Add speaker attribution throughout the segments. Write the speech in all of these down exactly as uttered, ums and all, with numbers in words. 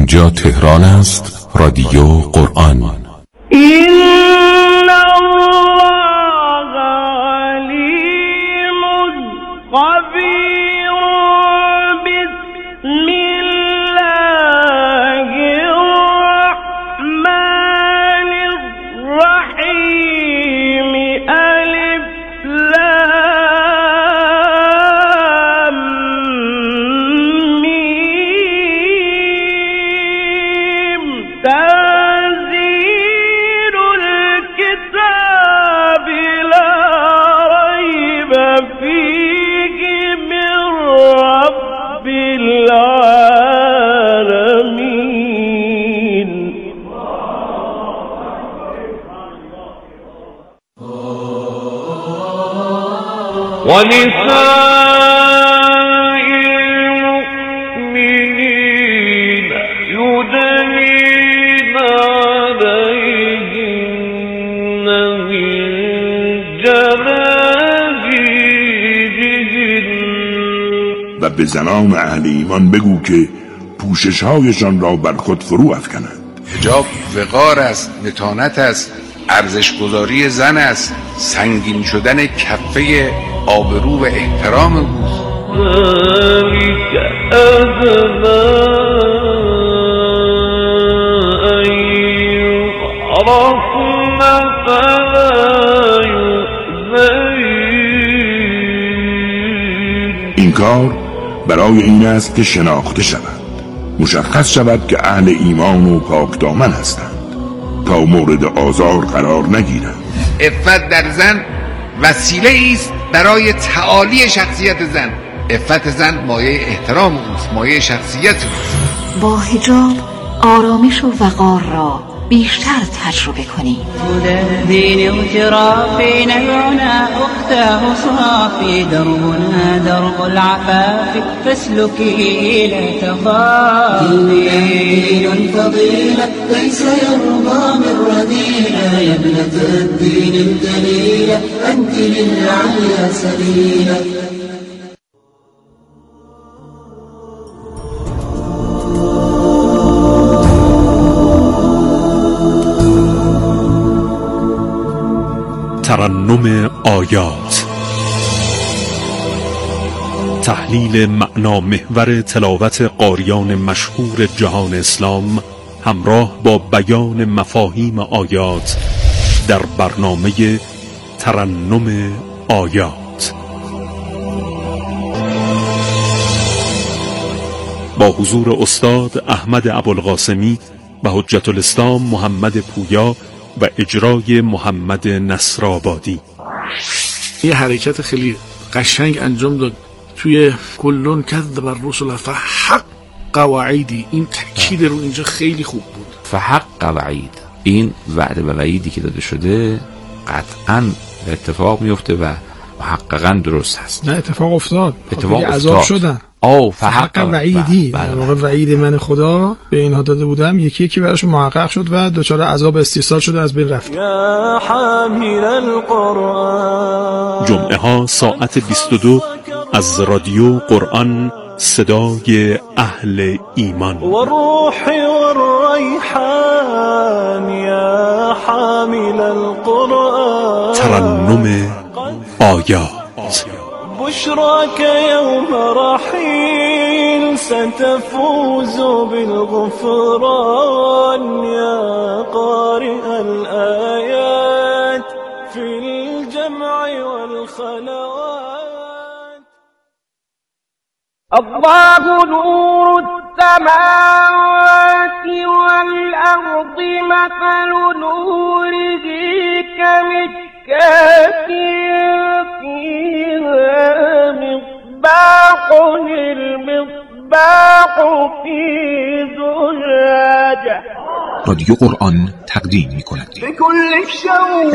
Speaker 1: اینجا تهران است، رادیو قرآن.
Speaker 2: این الله علیم خبیر بسم الله الرحمن الرحیم الف لام میم تنزیل الکتاب لا ریب فیه من رب العالمین. ونساء المؤمنين يدنين عليهن من جلابيبهن.
Speaker 3: و به زنان اهل ایمان بگو که پوشش‌هایشان را بر خود فرو افکنند.
Speaker 4: حجاب وقار است، متانت است، ارزش‌گذاری زن است، سنگین شدن کفه آبرو و احترام اوست.
Speaker 2: ذلك أدنى أن يعرفن فلا يؤذين.
Speaker 3: این کار برای این است که شناخته شود، مشخص شود که اهل ایمان و پاک دامن هستند تا مورد آزار قرار نگیرند.
Speaker 4: عفت در زن وسیله است برای تعالی شخصیت زن. عفت زن مایه احترام اوست، مایه شخصیت اوست.
Speaker 5: با حجاب آرامش و وقار را بیشتر تجربه کنید.
Speaker 6: الدين اغترافي نبعنا أختاه صافي دربنا درب العفاف فاسلكي لا تخافي. دين الفضيلة ليس يرضى من رذيلة يا ابنة الدين الجليلة أنت للعليا سبيلة.
Speaker 7: ترنم آیات، تحلیل معنا محور تلاوت قاریان مشهور جهان اسلام همراه با بیان مفاهیم آیات در برنامه ترنم آیات با حضور استاد احمد ابوالقاسمی و حجت الاسلام محمد پویا و اجرای محمد نصرآبادی.
Speaker 8: یه حرکت خیلی قشنگ انجام داد توی کلون کذب الرسل فحق وعیدی. این تاکید رو اینجا خیلی خوب بود.
Speaker 9: فحق وعید، این وعده و وعیدی که داده شده قطعاً اتفاق میفته و محققاً درست هست.
Speaker 8: نه اتفاق افتاد،
Speaker 9: اتفاق
Speaker 8: عذاب شدن.
Speaker 9: آه
Speaker 8: فحق وعیدی، در واقع وعید من خدا به اینها داده بودم یکی یکی براشون محقق شد و دچار عذاب استیصال شده، از بین رفت.
Speaker 2: یا حامل القرآن.
Speaker 7: جمعه ها ساعت بیست و دو از رادیو قرآن، صدای اهل ایمان.
Speaker 2: و روح و الریحان یا حامل القرآن.
Speaker 7: ترنم آیات.
Speaker 2: بشراك يوم رحيل ستفوز بالغفران يا قارئ الآيات في الجمع والخلوات. الله نور السماوات والأرض مثل نوره كمشكاة فيها مصباح المصباح في زجاجة.
Speaker 10: رادیو قرآن تقدیم می کند
Speaker 2: بكل شوق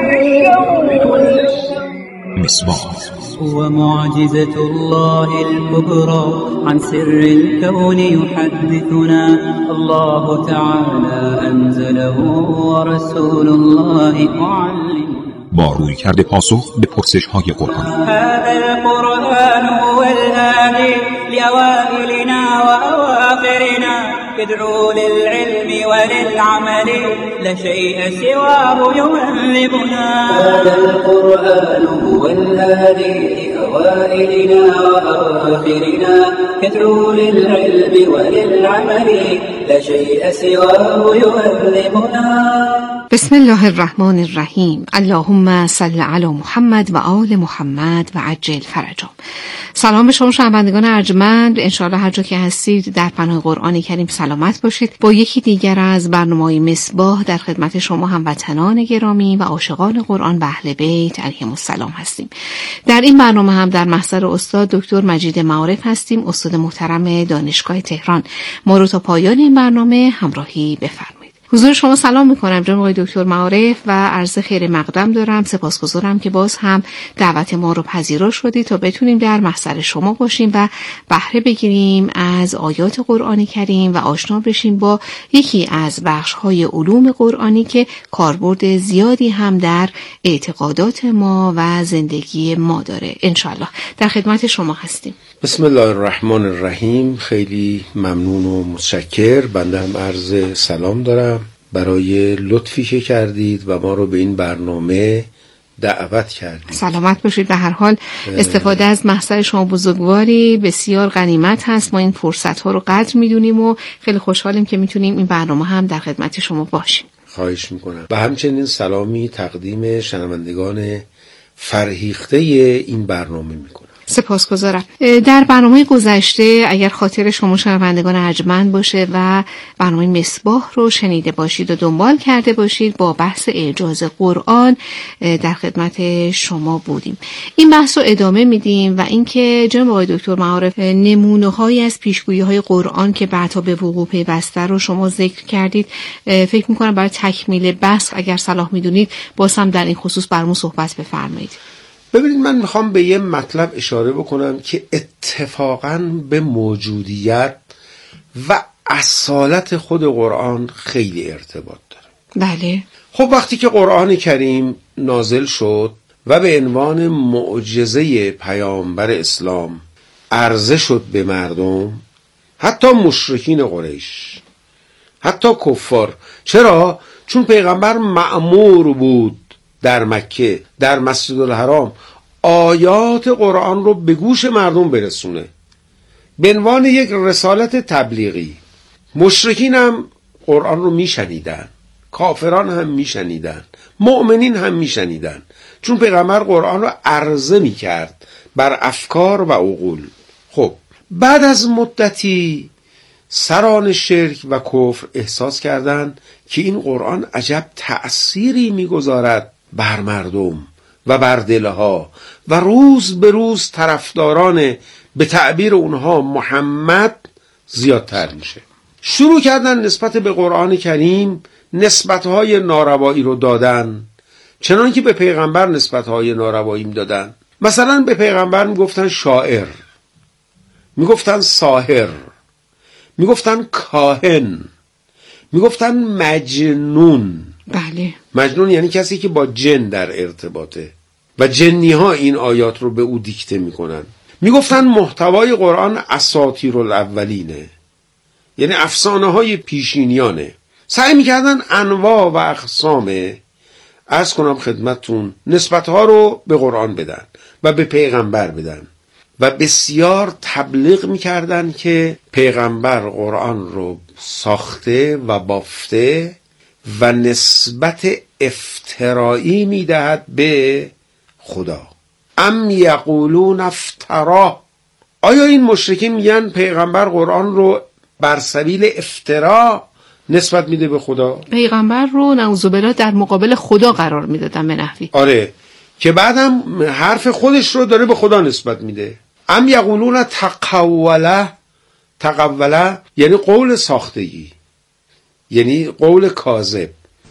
Speaker 10: مصباح
Speaker 6: ومعجزة الله الكبرى عن سر الكون يحدثنا الله تعالى أنزله ورسول الله معلم.
Speaker 10: با روی کرده پاسخ به پرسش های قرآن.
Speaker 6: هذا القرآن هو الهادي لأوائلنا وأواخرنا يدعو للعلم وللعمل لا شيء سواه يهذبنا. هذا القرآن هو الهادي لأوائلنا وآخرنا يدعو للعلم وللعمل لا شيء سواه يهذبنا.
Speaker 11: بسم الله الرحمن الرحیم. اللهم صل علی محمد و آل محمد و عجل فرجهم. سلام به شما شنوندگان ارجمند، انشاءالله هر جا که هستید در پناه قرآن کریم سلامت باشید. با یکی دیگر از برنامه‌های مصباح در خدمت شما هموطنان گرامی و عاشقان قرآن و اهل بیت علیهم السلام هستیم. در این برنامه هم در محضر استاد دکتر مجید معارف هستیم، استاد محترم دانشگاه تهران. ما رو تا پایان این برنامه همراهی بفرمایید. حضور شما سلام میکنم جناب آقای دکتر معارف و عرض خیر مقدم دارم. سپاسگزارم که باز هم دعوت ما رو پذیرا شدید تا بتونیم در محضر شما باشیم و بهره بگیریم از آیات قرآن کریم و آشنا بشیم با یکی از بخش‌های علوم قرآنی که کاربرد زیادی هم در اعتقادات ما و زندگی ما داره. انشالله در خدمت شما هستیم.
Speaker 12: بسم الله الرحمن الرحیم. خیلی ممنون و متشکر. بنده هم عرض سلام دارم برای لطفی که کردید و ما رو به این برنامه دعوت کردید. سلامت باشید. به هر حال استفاده از محضر شما بزرگواری بسیار غنیمت هست. ما این فرصت ها رو قدر میدونیم و خیلی خوشحالیم که میتونیم این برنامه هم در خدمت شما باشیم. خواهش میکنم. و همچنین سلامی تقدیم شنوندگان فرهیخته این برنامه میکنم. سپاسگزارم. در برنامه گذشته اگر خاطر شما شنوندگان ارجمند باشه و برنامه مصباح رو شنیده باشید و دنبال کرده باشید، با بحث اعجاز قرآن در خدمت شما بودیم. این بحث رو ادامه میدیم و اینکه جناب آقای دکتر معارف نمونه‌هایی از پیشگویی‌های قرآن که بعدا به وقوع پیوسته رو شما ذکر کردید، فکر می‌کنم برای تکمیل بحث اگر صلاح می‌دونید باز هم در این خصوص برامون صحبت بفرمایید. ببینید، من میخوام به یه مطلب اشاره بکنم که اتفاقاً به موجودیت و اصالت خود قرآن خیلی ارتباط داره. بله. خب وقتی که قرآن کریم نازل شد و به عنوان معجزه پیامبر اسلام عرضه شد به مردم، حتی مشرکین قریش، حتی کفار. چرا؟ چون پیغمبر مأمور بود در مکه، در مسجد الحرام، آیات قرآن رو به گوش مردم برسونه به عنوان یک رسالت تبلیغی. مشرکین هم قرآن رو میشنیدن، کافران هم میشنیدن، مؤمنین هم میشنیدن، چون پیغمبر قرآن رو عرضه میکرد بر افکار و عقول. خب بعد از مدتی سران شرک و کفر احساس کردند که این قرآن عجب تأثیری میگذارد بر مردم و بر دلها و روز به روز طرفداران به تعبیر اونها محمد زیادتر میشه. شروع کردن نسبت به قرآن کریم نسبتهای ناروایی رو دادن، چنان که به پیغمبر نسبتهای ناروایی دادن. مثلا به پیغمبر میگفتن شاعر، میگفتن ساحر، میگفتن کاهن، میگفتن مجنون. بله. مجنون یعنی کسی که با جن در ارتباطه و جنی ها این آیات رو به او دیکته میکنن. میگفتن محتوای قرآن اساطیر الاولینه، یعنی افسانه های پیشینیانه. سعی میکردن انواع و اقسام، عرض کنم خدمتون، نسبت ها رو به قرآن بدن و به پیغمبر بدن و بسیار تبلیغ میکردن که پیغمبر قرآن رو ساخته و بافته و نسبت افترایی میدهد به خدا. ام یقولون افترا. آیا این مشرکین میگن پیغمبر قرآن رو بر سبیل افترا نسبت میده به خدا؟ پیغمبر رو نعوذ بالله در مقابل خدا قرار میدادن به نحوی. آره، که بعدم حرف خودش رو داره به خدا نسبت میده. ام یقولون تقوله. تقوله یعنی قول ساختگی، یعنی قول کاذب.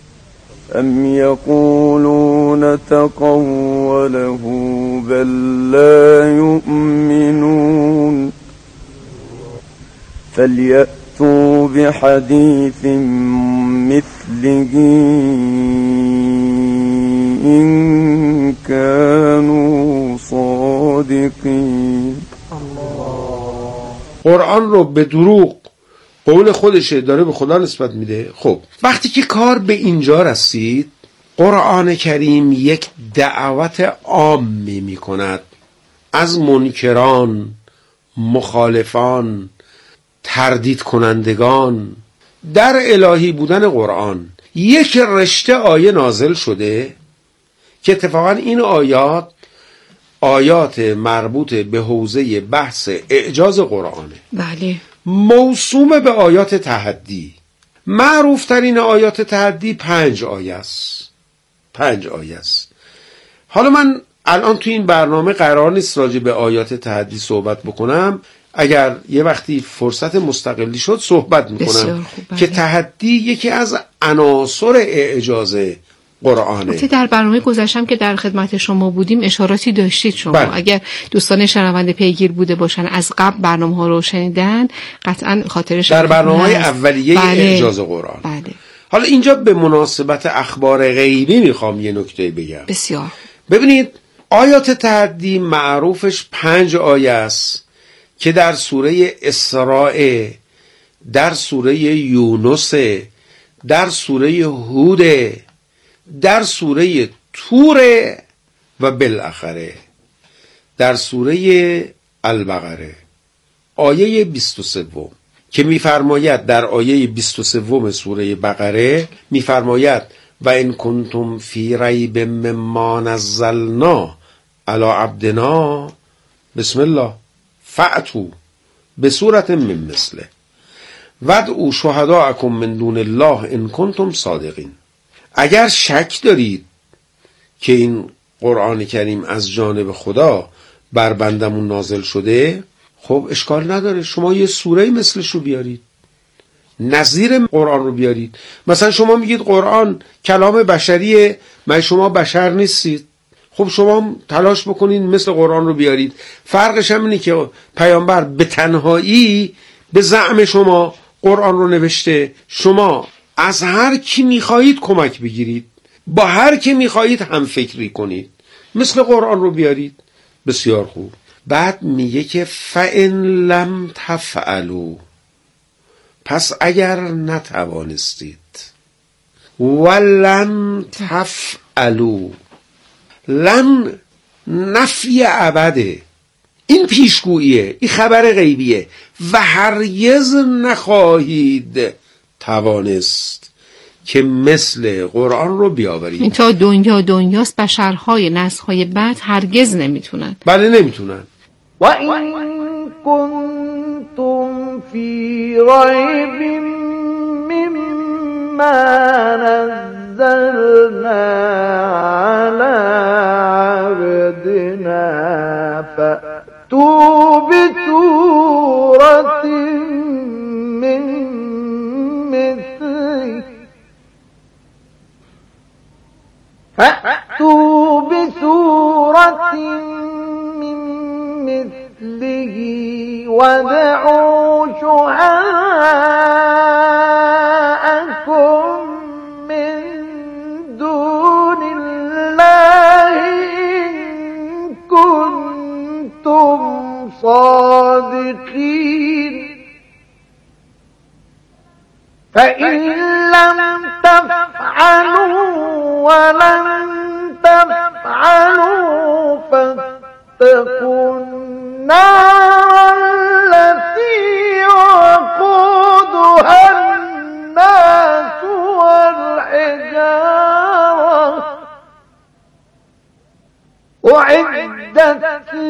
Speaker 13: ام یقولون تقوله بل لا یؤمنون فلیأتوا بحدیث مثله این كانوا صادقین.
Speaker 12: قرآن رو به دروغ قول خودشه، داره به خدا نسبت میده. خب وقتی که کار به اینجا رسید، قرآن کریم یک دعوت عامی می کند از منکران، مخالفان، تردید کنندگان در الهی بودن قرآن. یک رشته آیه نازل شده که اتفاقا این آیات آیات مربوط به حوزه بحث اعجاز قرآنه.
Speaker 11: بله.
Speaker 12: موسوم به آیات تحدی. معروف ترین آیات تحدی پنج آیه است. پنج آیه است. حالا من الان تو این برنامه قرار نیست راجع به آیات تحدی صحبت بکنم. اگر یه وقتی فرصت مستقلی شد صحبت میکنم که تحدی یکی از عناصر اعجاز قرآنه.
Speaker 11: البته در برنامه گذشتم که در خدمت شما بودیم اشاراتی داشتید شما.
Speaker 12: بله.
Speaker 11: اگر دوستان شنونده پیگیر بوده باشن از قبل برنامه ها رو شنیدن قطعا خاطرش
Speaker 12: در برنامه اولیه بله. اعجاز قرآن.
Speaker 11: بله.
Speaker 12: حالا اینجا به مناسبت اخبار غیبی میخوام یه نکته بگم.
Speaker 11: بسیار.
Speaker 12: ببینید آیات تحدی معروفش پنج آیه است که در سوره اسراء، در سوره یونس، در سوره هود، در سوره طور و بالاخره در سوره البقره. آیه بیست و سه که میفرماید در آیه بیست و سه سوره بقره میفرماید و ان کنتم فی ریب مما نزلنا علی عبدنا بسم الله فأتوا بسورة من مثله وادعوا شهداءکم من دون الله ان کنتم صادقین. اگر شک دارید که این قرآن کریم از جانب خدا بر بندمون نازل شده، خب اشکال نداره، شما یه سوره مثلش رو بیارید، نظیر قرآن رو بیارید. مثلا شما میگید قرآن کلام بشریه، من شما بشر نیستید، خب شما تلاش بکنید مثل قرآن رو بیارید. فرقش هم اینه که پیامبر به تنهایی به زعم شما قرآن رو نوشته، شما از هر کی میخواهید کمک بگیرید، با هر کی میخواهید هم فکری کنید، مثل قرآن رو بیارید. بسیار خوب. بعد میگه که فَإِن لَمْ تَفْعَلُوا، پس اگر نتوانستید، وَلَنْ تَفْعَلُوا، لن نفی ابده، این پیشگوییه، این خبر غیبیه، و هرگز نخواهید توانست که مثل قرآن رو بیاورید.
Speaker 11: این تا دنیا دنیاست، بشرهای نسل‌های بعد هرگز نمیتونن.
Speaker 12: بله نمیتونن.
Speaker 2: و این کنتم فی ریب مما نزلنا علی عبدنا فأتوا بسورة من مثله فأتوا بسورة من مثله وادعوا شهداءكم من دون الله إن كنتم صادقين فإن لم تفعلوا ولن تفعلوا فاتقوا النار التي وقودها الناس والحجارة أعدت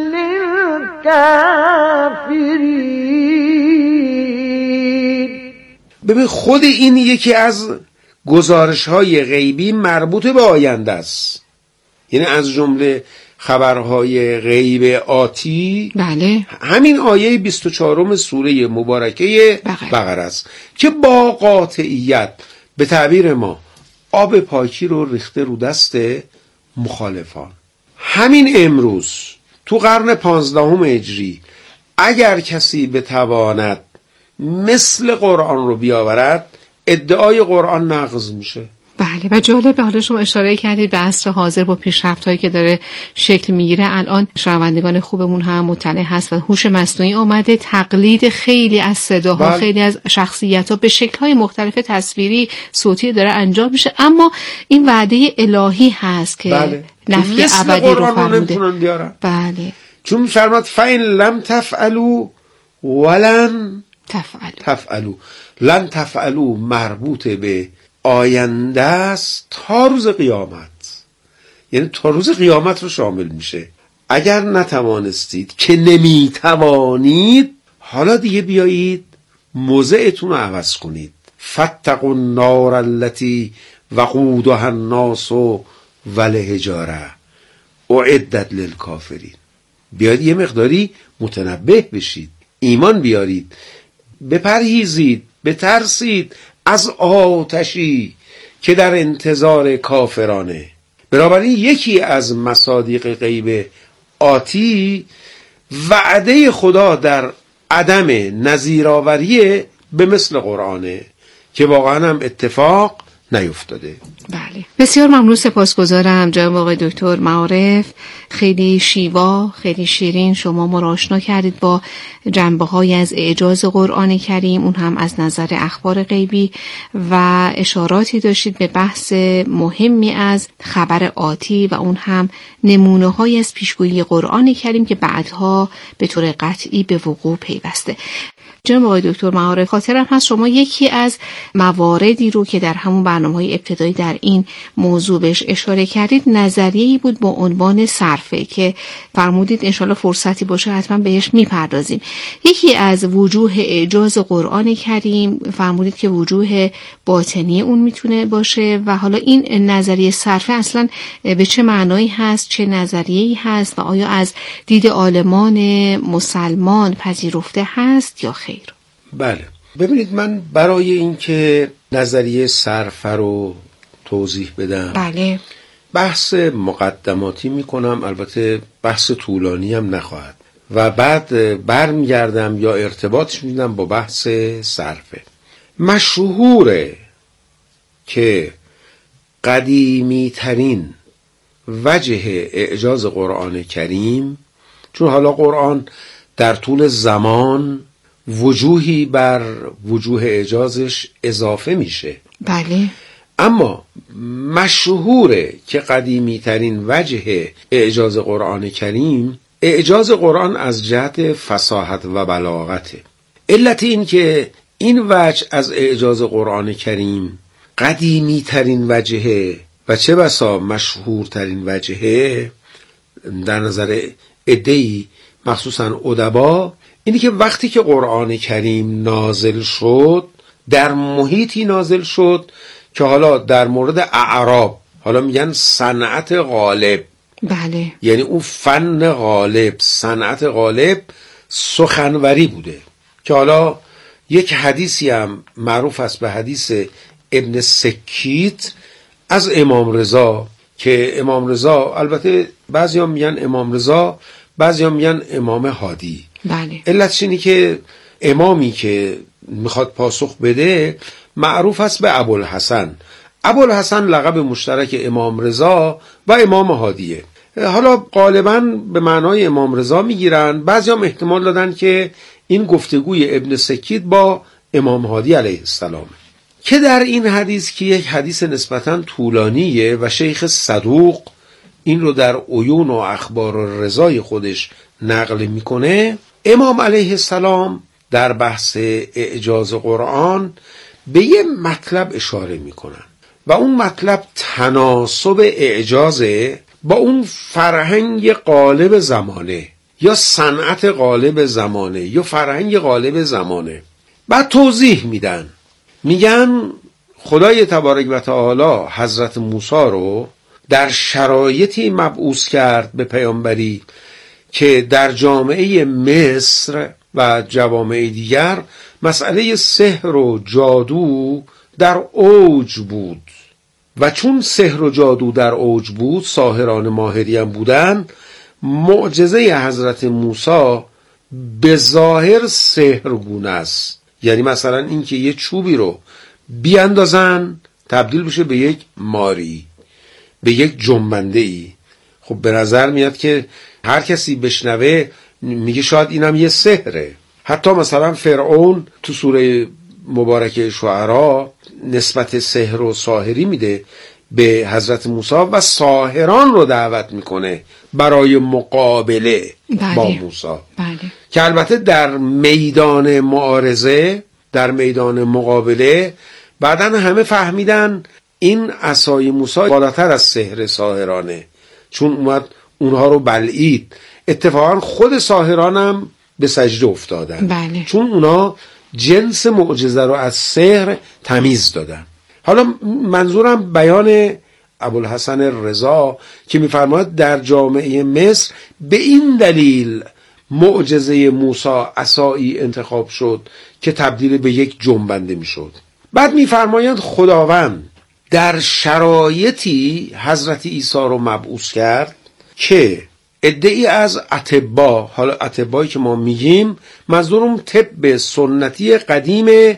Speaker 2: للكافرين.
Speaker 12: ببین خود این یکی از گزارش‌های غیبی مربوط به آینده است، یعنی از جمله خبرهای غیب آتی.
Speaker 11: بله.
Speaker 12: همین آیه بیست و چهارم سوره مبارکه بقره است که با قاطعیت به تعبیر ما آب پاکی رو ریخته رو دست مخالفان. همین امروز تو قرن پانزدهم هجری اگر کسی بتواند مثل قرآن رو بیاورد، ادعای قرآن نقض میشه.
Speaker 11: بله. بله و جالب، حالا شما اشاره کردید به عصر حاضر با پیشرفت‌هایی که داره شکل میگیره، الان شنوندگان خوبمون هم مطلع هست و هوش مصنوعی آمده تقلید خیلی از صداها، بله. خیلی از شخصیت‌ها به شکل‌های مختلف تصویری، صوتی داره انجام میشه، اما این وعده الهی هست که بله. نفی ابدی رو فرموده. بله.
Speaker 12: چون فرماد فَإِن لم تفعلوا ولن
Speaker 11: تفعلوا
Speaker 12: تفعلوا لن تفعلوا مربوط به آینده است تا روز قیامت، یعنی تا روز قیامت رو شامل میشه. اگر نتوانستید که نمیتوانید، حالا دیگه بیایید موضعتون رو عوض کنید. فاتقوا النار التي وقودها الناس والحجاره اعدت للکافرین. بیایید یه مقداری متنبه بشید، ایمان بیارید، بپرهیزید، بترسید از آتشی که در انتظار کافرانه. بنابراین یکی از مصادیق غیب آتی وعده خدا در عدم نظیرآوری به مثل قرآنه که واقعا هم اتفاق نیفتاده.
Speaker 11: بله، بسیار ممنون، سپاسگزارم جناب آقای دکتر معارف. خیلی شیوا، خیلی شیرین شما ما را آشنا کردید با جنبه‌های از اعجاز قرآن کریم، اون هم از نظر اخبار غیبی، و اشاراتی داشتید به بحث مهمی از خبر آتی و اون هم نمونه‌های از پیشگویی قرآن کریم که بعدها به طور قطعی به وقوع پیوسته. جناب آقای دکتر معارف، خاطرم هست شما یکی از مواردی رو که در همون برنامه‌های ابتدایی در این موضوع بهش اشاره کردید نظریه‌ای بود با عنوان صرفه که فرمودید انشالله فرصتی باشه حتما بهش میپردازیم. یکی از وجوه اعجاز قرآن کریم فرمودید که وجوه باطنی اون میتونه باشه و حالا این نظریه صرفه اصلا به چه معنایی هست، چه نظریه‌ای هست و آیا از دید عالمان مسلمان پذیرفته هست یا خیر؟
Speaker 12: بله، ببینید من برای اینکه نظریه صرفه رو توضیح بدم
Speaker 11: بله
Speaker 12: بحث مقدماتی میکنم، البته بحث طولانی هم نخواهد و بعد برمیگردم یا ارتباطش میدم با بحث صرفه. مشهوره که قدیمی ترین وجه اعجاز قرآن کریم، چون حالا قرآن در طول زمان وجوهی بر وجوه اعجازش اضافه میشه،
Speaker 11: بله،
Speaker 12: اما مشهوره که قدیمی ترین وجه اعجاز قرآن کریم اعجاز قرآن از جهت فصاحت و بلاغته. علت این که این وجه از اعجاز قرآن کریم قدیمی ترین وجهه و چه بسا مشهورترین وجهه در نظر عده‌ای مخصوصا ادبا، اینی که وقتی که قرآن کریم نازل شد در محیطی نازل شد که حالا در مورد اعراب حالا میگن صنعت غالب،
Speaker 11: بله،
Speaker 12: یعنی اون فن غالب، صنعت غالب سخنوری بوده که حالا یک حدیثی هم معروف است به حدیث ابن سکیت از امام رضا که امام رضا، البته بعضی هم میگن امام رضا، بعضی هم میگن امام هادی،
Speaker 11: بله،
Speaker 12: علتش اینی که امامی که میخواد پاسخ بده معروف است به ابوالحسن. ابوالحسن لقب مشترک امام رضا و امام هادیه. حالا غالباً به معنای امام رضا میگیرن، بعضی هم احتمال دادن که این گفتگوی ابن سکیت با امام هادی علیه السلام که در این حدیث که یک حدیث نسبتاً طولانیه و شیخ صدوق این رو در عیون و اخبار و رضای خودش نقل میکنه، امام علیه السلام در بحث اعجاز قرآن به یه مطلب اشاره میکنن و اون مطلب تناسب اعجازه با اون فرهنگ غالب زمانه یا صنعت غالب زمانه یا فرهنگ غالب زمانه. بعد توضیح میدن، میگن خدای تبارک و تعالی حضرت موسی رو در شرایطی مبعوث کرد به پیامبری که در جامعه مصر و جوامع دیگر مسئله سحر و جادو در اوج بود و چون سحر و جادو در اوج بود، ساحران ماهری هم بودن، معجزه حضرت موسی به ظاهر سحرگونه است. یعنی مثلا این که یه چوبی رو بیاندازن تبدیل بشه به یک ماری، به یک جنبنده ای. خب به نظر میاد که هر کسی بشنوه میگه شاید اینم یه سحره. حتی مثلا فرعون تو سوره مبارکه شعرا نسبت سحر و ساحری میده به حضرت موسی و ساحران رو دعوت میکنه برای مقابله
Speaker 11: بله.
Speaker 12: با موسی.
Speaker 11: بله.
Speaker 12: که البته در میدان معارضه، در میدان مقابله بعدن همه فهمیدن این عصای موسی بالاتر از سحر ساحرانه، چون اومد اونها رو بلعید. اتفاقا خود ساحران هم به سجده افتادن.
Speaker 11: بله.
Speaker 12: چون اونا جنس معجزه رو از سحر تمیز دادن. حالا منظورم بیان ابوالحسن رضا که میفرماید در جامعه مصر به این دلیل معجزه موسی عصایی انتخاب شد که تبدیل به یک جنبنده میشد. بعد میفرمایند خداوند در شرایطی حضرت عیسی رو مبعوث کرد که عده‌ای از اطبا، حالا اطبایی که ما میگیم منظورم طب سنتی قدیم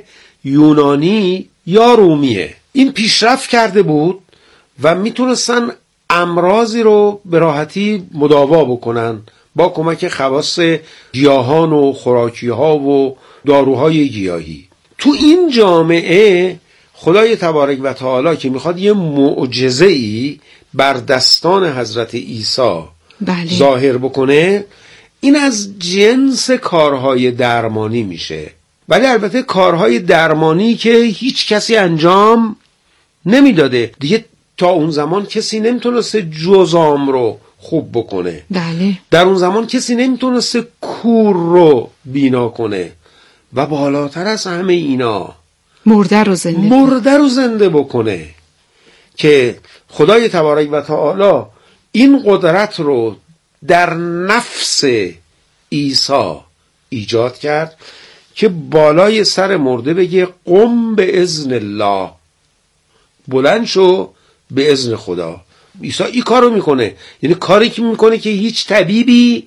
Speaker 12: یونانی یا رومیه، این پیشرفت کرده بود و میتونستن امراضی رو به راحتی مداوا بکنن با کمک خواص گیاهان و خوراکی‌ها و داروهای گیاهی. تو این جامعه خدای تبارک و تعالی که میخواد یه معجزه‌ای بر دستان حضرت عیسی
Speaker 11: بله.
Speaker 12: ظاهر بکنه، این از جنس کارهای درمانی میشه. ولی البته کارهای درمانی که هیچ کسی انجام نمیداده دیگه. تا اون زمان کسی نمیتونسته جزام رو خوب بکنه.
Speaker 11: بله.
Speaker 12: در اون زمان کسی نمیتونسته کور رو بینا کنه و بالاتر از همه اینا
Speaker 11: مرده رو زنده
Speaker 12: مرده رو زنده بکنه. که خدای تبارک و تعالی این قدرت رو در نفس عیسی ایجاد کرد که بالای سر مرده بگه قم به اذن الله، بلند شو به اذن خدا. عیسی این کارو میکنه، یعنی کاری که میکنه که هیچ طبیبی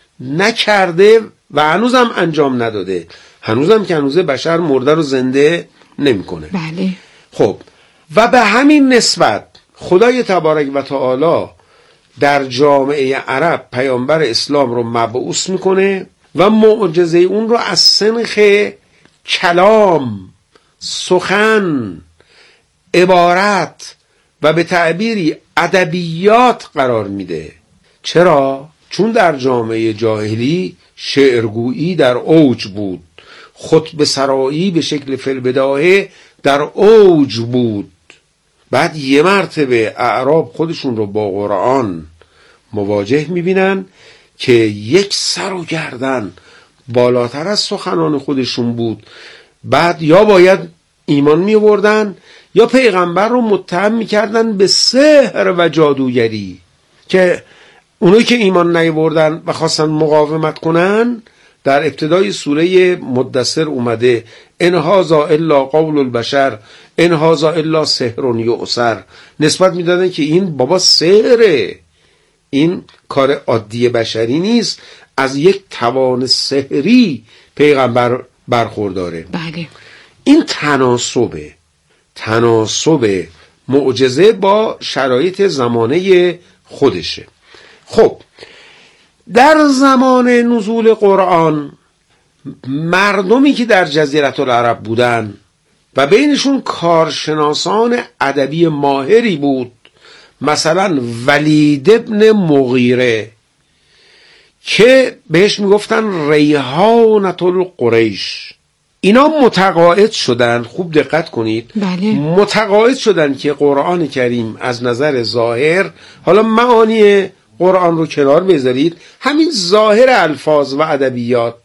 Speaker 12: نکرده و هنوزم انجام نداده. هنوزم که هنوزه بشر مرده رو زنده نمیکنه.
Speaker 11: بله.
Speaker 12: خب و به همین نسبت خدای تبارک و تعالی در جامعه عرب پیامبر اسلام رو مبعوث میکنه و معجزه اون رو از سنخ کلام، سخن، عبارت و به تعبیری ادبیات قرار میده. چرا؟ چون در جامعه جاهلی شعرگویی در اوج بود، خطبه سرایی به شکل فی‌البداهه در اوج بود. بعد یه مرتبه اعراب خودشون رو با قرآن مواجه میبینن که یک سر و گردن بالاتر از سخنان خودشون بود. بعد یا باید ایمان میوردن یا پیغمبر رو متهم میکردن به سحر و جادوگری، که اونایی که ایمان نیوردن و خواستن مقاومت کنن در ابتدای سوره مدثر اومده ان هذا الا قول البشر ان هذا الا سحر یؤثر، نسبت میدادن که این بابا سحره، این کار عادی بشری نیست، از یک توان سحری پیغمبر برخورداره.
Speaker 11: بله.
Speaker 12: این تناسبه تناسب معجزه با شرایط زمانه خودشه. خب در زمان نزول قرآن مردمی که در جزیره العرب بودن و بینشون کارشناسان ادبی ماهری بود، مثلا ولید ابن مغیره که بهش میگفتن ریحانة القریش، اینا متقاعد شدن، خوب دقت کنید،
Speaker 11: بله.
Speaker 12: متقاعد شدن که قرآن کریم از نظر ظاهر، حالا معانی قرآن رو کنار بذارید، همین ظاهر الفاظ و ادبیات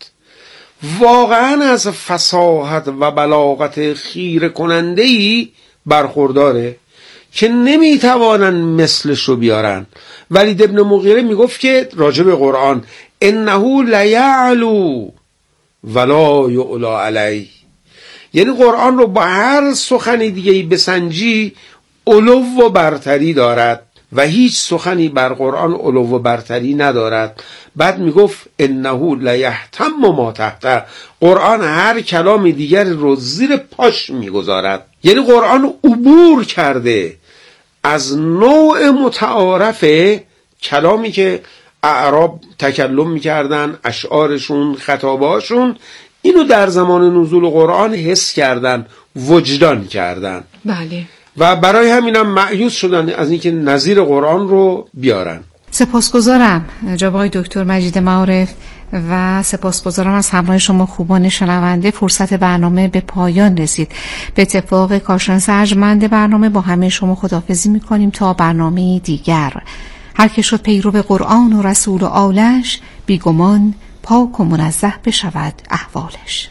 Speaker 12: واقعا از فصاحت و بلاغت خیره کننده‌ای برخورداره که نمیتوانن مثلش رو بیارن. ولید ابن مغیره میگفت که راجع به قرآن انه لیعلو ولا یعلا علی، یعنی قرآن رو با هر سخنی دیگه بسنجی علو و برتری دارد و هیچ سخنی بر قرآن علو و برتری ندارد. بعد میگفت انه لیحتم ما تحته، قرآن هر کلام دیگر رو زیر پاش میگذارد. یعنی قرآن عبور کرده از نوع متعارف کلامی که اعراب تکلم میکردن، اشعارشون، خطابهاشون، اینو در زمان نزول قرآن حس کردن، وجدان کردن.
Speaker 11: بله.
Speaker 12: و برای همینم مأیوس شدن از اینکه نظیر قرآن رو بیارن.
Speaker 11: سپاسگزارم جناب آقای دکتر مجید معارف و سپاسگزارم از همراه شما خوبان شنونده. فرصت برنامه به پایان رسید. به اتفاق کارشناس ارجمند برنامه با همه شما خداحافظی میکنیم تا برنامه دیگر. هر که شد پیرو قرآن و رسول و آلش، بیگمان پاک و منزه بشود احوالش.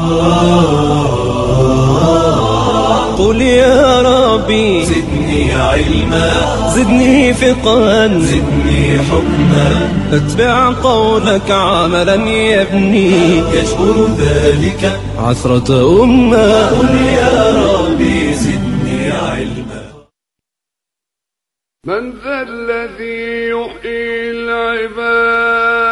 Speaker 14: قل يا ربي زدني علما زدني فقها زدني حكما اتبع قولك عملا يبني يجبر ذلك عثرة أمة. قل يا ربي زدني علما.
Speaker 2: من ذا الذي يحيي العباد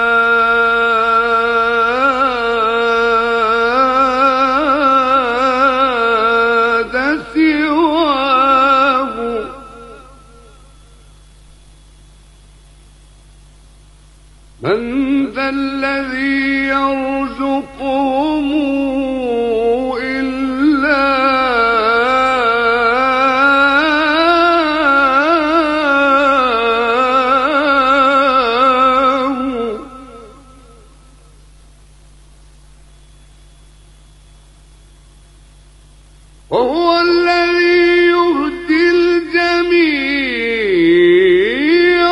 Speaker 2: من ذا الذي يرزقهم إلا هو وهو الذي يهدي الجميع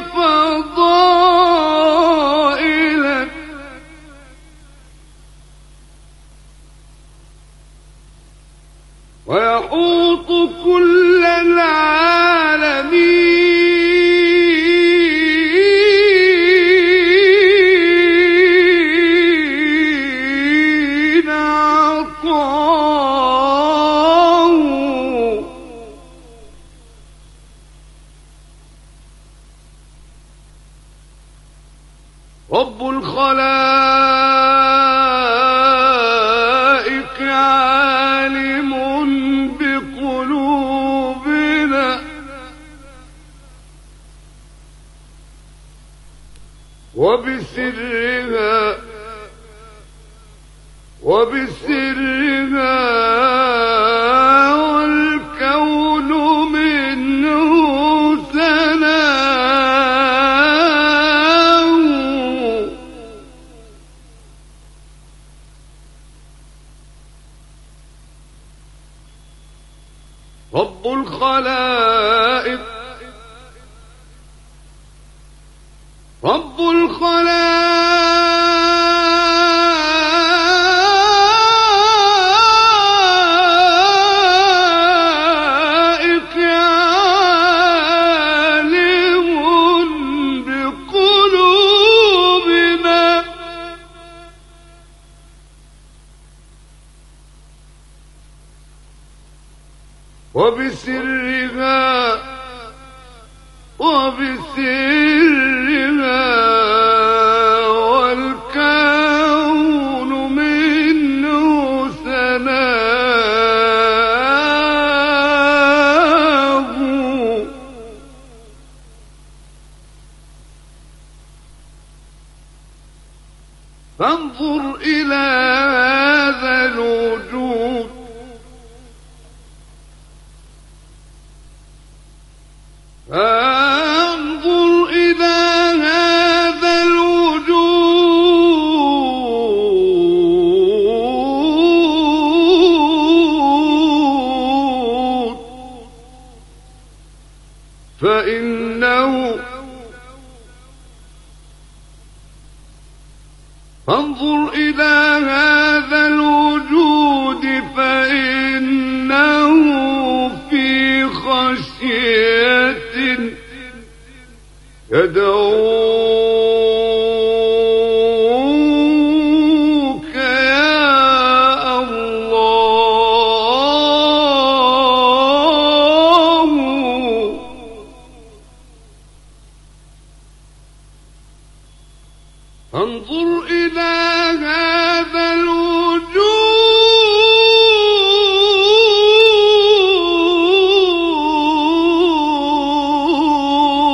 Speaker 2: فضائلا ويحوط كل العالمين عطاءه رب الخلائق عالم بقلوبنا وبسرها وبسرها والكون منه ثناء رب الخلائق رب الخلائق عالم بقلوبنا وبسرها وبسرها والكون منه ثناءه فانظر إلى هذا الوجود فانظر إلى هذا الوجود فإنه فانظر إلى هذا الوجود فإنه في خشية يدعوك يا الله انظر إلى هذا الوجود